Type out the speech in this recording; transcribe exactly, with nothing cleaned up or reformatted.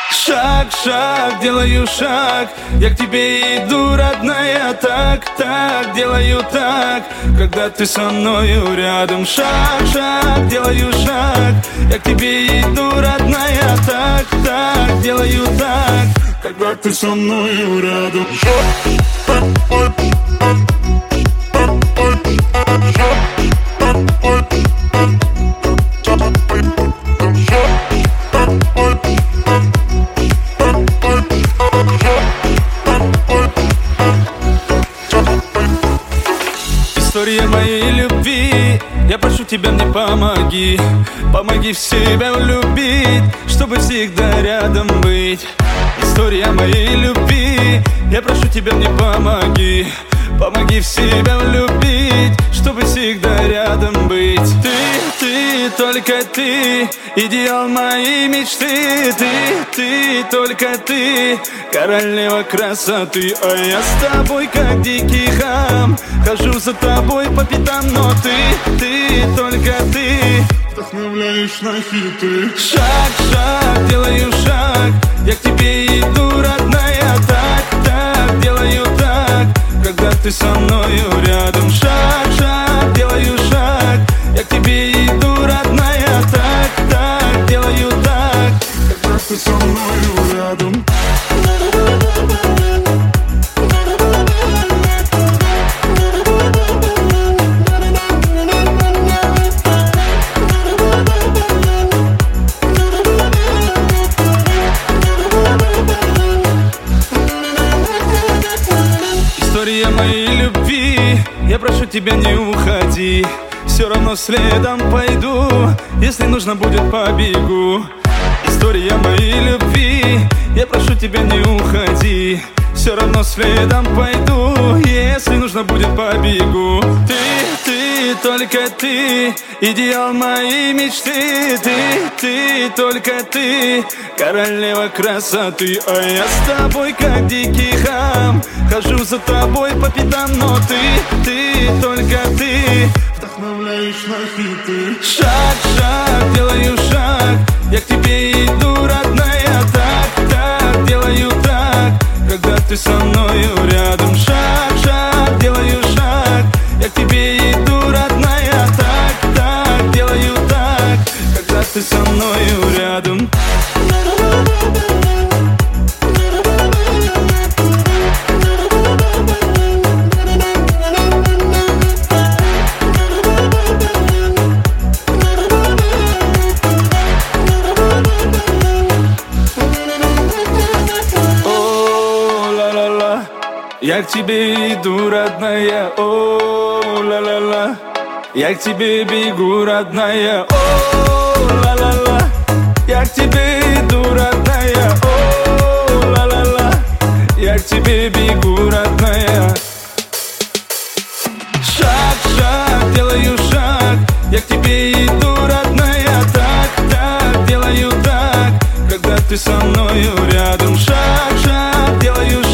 Шаг, шаг, делаю шаг, я к тебе иду, родная. Так, так, делаю так, когда ты со мною рядом. Шаг, шаг, делаю шаг, я к тебе иду, родная. Так, так, делаю так, когда ты со мною рядом. История моей любви, я прошу тебя, мне помоги. Помоги в себя влюбить, чтобы всегда рядом быть. История моей любви, я прошу тебя, мне помоги. Помоги в себя влюбить, чтобы всегда рядом быть. Ты, ты, только ты, идеал моей мечты. Ты, ты, только ты, королева красоты. А я с тобой, как дикий хам, хожу за тобой по пятам. Но ты, ты, только ты, вдохновляешь на хиты. Шаг, шаг, делаю шаг, я к тебе иду, родная. Так, так, делаю так, когда ты со мною рядом. Шаг, шаг, делаю шаг, я к тебе иду, родная. Так, так, делаю так, когда ты со мною рядом. История моей любви, я прошу тебя, не уходи. Все равно следом пойду, если нужно будет, побегу. История моей любви, я прошу тебя, не уходи. Все равно следом пойду, если нужно будет, побегу. Ты, ты, только ты, идеал моей мечты. Ты, ты, только ты, королева красоты. А я с тобой, как дикий хам, хожу за тобой по пятам. Но ты, ты, только ты, вдохновляешь на хиты. Шаг, шаг, делаю шаг, я к тебе иду, родная. Так, так, делаю так, когда ты со мною рядом. Шаг, шаг, делаю шаг, я к тебе иду, родная. Так, так, делаю так, когда ты со мною рядом. Я к тебе иду, родная, о, ла-ла-ла. Я к тебе бегу, родная, о, ла-ла-ла. Я к тебе иду, родная, о, ла-ла-ла. Я к тебе бегу, родная. Шаг, шаг, делаю шаг, я к тебе иду, родная. Так, так, делаю так, когда ты со мною рядом. Шаг, шаг, делаю шаг,